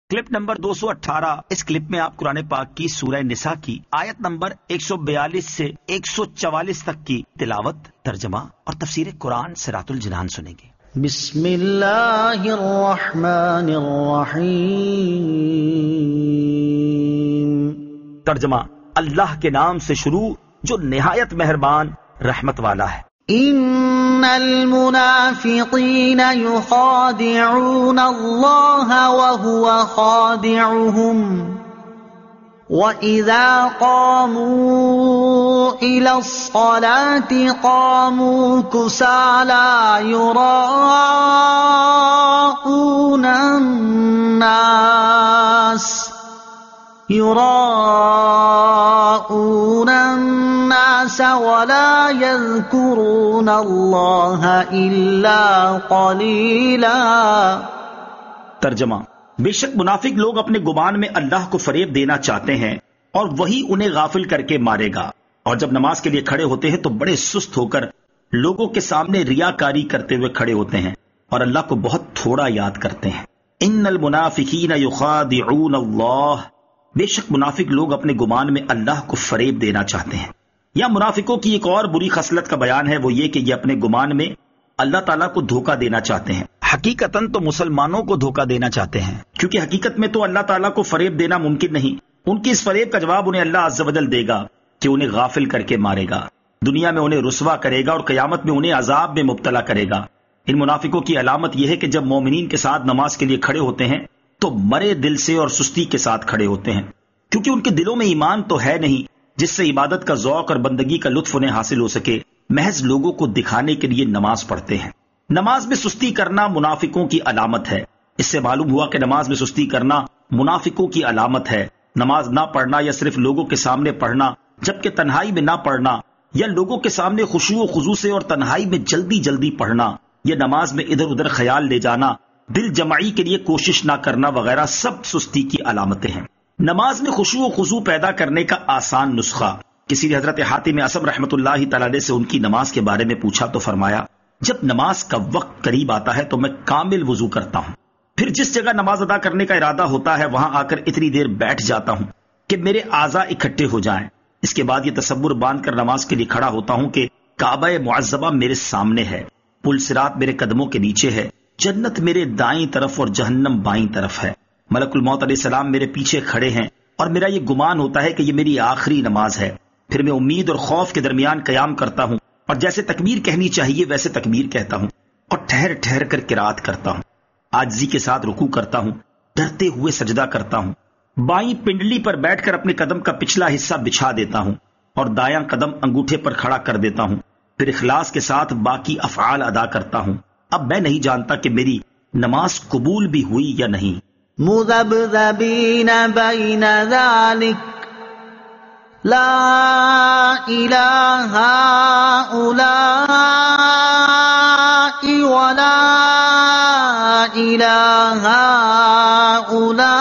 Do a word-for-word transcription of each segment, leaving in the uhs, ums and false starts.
Clip number دو سو اٹھارہ. اس clip میں آپ قرآن پاک کی سورہ نساء کی آیت نمبر ایک سو بیالیس سے ایک سو چوالیس تک کی تلاوت، ترجمہ اور تفسیر قرآن صراط الجنان سنیں گے. بسم اللہ الرحمن الرحیم. ترجمہ: اللہ کے نام سے شروع جو نہایت مہربان رحمت والا ہے. ان المنافقین یخادعون اللہ وهو خادعهم وَإِذَا قَامُوا إِلَى الصَّلَاةِ قَامُوا كُسَالَى يُرَاءُونَ النَّاسَ يُرَاءُونَ النَّاسَ وَلَا يَذْكُرُونَ اللَّهَ إِلَّا قَلِيلًا. ترجمہ: بے شک منافق لوگ اپنے گمان میں اللہ کو فریب دینا چاہتے ہیں اور وہی انہیں غافل کر کے مارے گا، اور جب نماز کے لیے کھڑے ہوتے ہیں تو بڑے سست ہو کر لوگوں کے سامنے ریاکاری کرتے ہوئے کھڑے ہوتے ہیں اور اللہ کو بہت تھوڑا یاد کرتے ہیں. ان المنافقین یخادعون اللہ، بے شک منافق لوگ اپنے گمان میں اللہ کو فریب دینا چاہتے ہیں. یا منافقوں کی ایک اور بری خصلت کا بیان ہے، وہ یہ کہ یہ اپنے گمان میں اللہ تعالیٰ کو دھوکہ دینا چاہتے ہیں. حقیقتاً تو مسلمانوں کو دھوکہ دینا چاہتے ہیں، کیونکہ حقیقت میں تو اللہ تعالیٰ کو فریب دینا ممکن نہیں. ان کی اس فریب کا جواب انہیں اللہ عز و جل دے گا کہ انہیں غافل کر کے مارے گا، دنیا میں انہیں رسوا کرے گا اور قیامت میں انہیں عذاب میں مبتلا کرے گا. ان منافقوں کی علامت یہ ہے کہ جب مومنین کے ساتھ نماز کے لیے کھڑے ہوتے ہیں تو مرے دل سے اور سستی کے ساتھ کھڑے ہوتے ہیں، کیونکہ ان کے دلوں میں ایمان تو ہے نہیں جس سے عبادت کا ذوق اور بندگی کا لطف انہیں حاصل ہو سکے. محض لوگوں کو دکھانے کے لیے نماز پڑھتے ہیں. نماز میں سستی کرنا منافقوں کی علامت ہے. اس سے معلوم ہوا کہ نماز میں سستی کرنا منافقوں کی علامت ہے. نماز نہ پڑھنا یا صرف لوگوں کے سامنے پڑھنا جبکہ تنہائی میں نہ پڑھنا، یا لوگوں کے سامنے خشوع و خضوع سے اور تنہائی میں جلدی جلدی پڑھنا، یا نماز میں ادھر ادھر خیال لے جانا، دل جمعی کے لیے کوشش نہ کرنا وغیرہ سب سستی کی علامتیں ہیں. نماز میں خشوع و خضوع پیدا کرنے کا آسان نسخہ. کسی نے حضرت حاتم اصم رحمۃ اللہ تعالی علیہ سے ان کی نماز کے بارے میں پوچھا تو فرمایا، جب نماز کا وقت قریب آتا ہے تو میں کامل وضو کرتا ہوں، پھر جس جگہ نماز ادا کرنے کا ارادہ ہوتا ہے وہاں آ کر اتنی دیر بیٹھ جاتا ہوں کہ میرے اعضاء اکٹھے ہو جائیں. اس کے بعد یہ تصور باندھ کر نماز کے لیے کھڑا ہوتا ہوں کہ کعبہ معظمہ میرے سامنے ہے، پل صراط میرے قدموں کے نیچے ہے، جنت میرے دائیں طرف اور جہنم بائیں طرف ہے، ملک الموت علیہ السلام میرے پیچھے کھڑے ہیں، اور میرا یہ گمان ہوتا ہے کہ یہ میری آخری نماز ہے. پھر میں امید اور خوف کے درمیان قیام کرتا ہوں اور جیسے تکبیر کہنی چاہیے ویسے تکبیر کہتا ہوں اور ٹھہر ٹھہر کر قرات کرتا ہوں. عاجزی کے ساتھ رکوع کرتا ہوں، ڈرتے ہوئے سجدہ کرتا ہوں، بائیں پنڈلی پر بیٹھ کر اپنے قدم کا پچھلا حصہ بچھا دیتا ہوں اور دایاں قدم انگوٹھے پر کھڑا کر دیتا ہوں. پھر اخلاص کے ساتھ باقی افعال ادا کرتا ہوں. اب میں نہیں جانتا کہ میری نماز قبول بھی ہوئی یا نہیں. مذبذبین بین ذالک لا الہ ہؤلاء ولا الہ ہؤلاء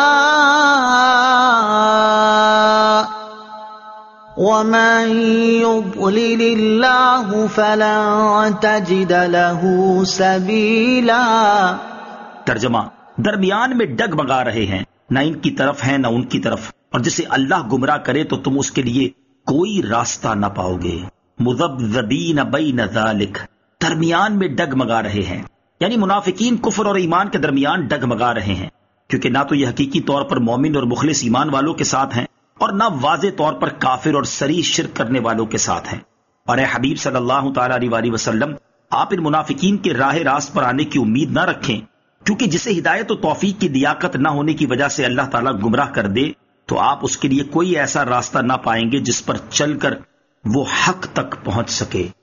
ومن یضلل اللہ فلن تجد له سبیلا. ترجمہ: درمیان میں ڈگمگا رہے ہیں، نہ ان کی طرف ہیں نہ ان کی طرف، اور جسے اللہ گمراہ کرے تو تم اس کے لیے کوئی راستہ نہ پاؤ گے. مذبذبین بین ذالک، درمیان میں ڈگمگا رہے ہیں، یعنی منافقین کفر اور ایمان کے درمیان ڈگمگا رہے ہیں، کیونکہ نہ تو یہ حقیقی طور پر مومن اور مخلص ایمان والوں کے ساتھ ہیں اور نہ واضح طور پر کافر اور صریح شرک کرنے والوں کے ساتھ ہیں. اور اے حبیب صلی اللہ تعالی علیہ وآلہ وسلم، آپ ان منافقین کے راہ راست پر آنے کی امید نہ رکھیں، کیونکہ جسے ہدایت و توفیق کی لیاقت نہ ہونے کی وجہ سے اللہ تعالیٰ گمراہ کر دے تو آپ اس کے لیے کوئی ایسا راستہ نہ پائیں گے جس پر چل کر وہ حق تک پہنچ سکے.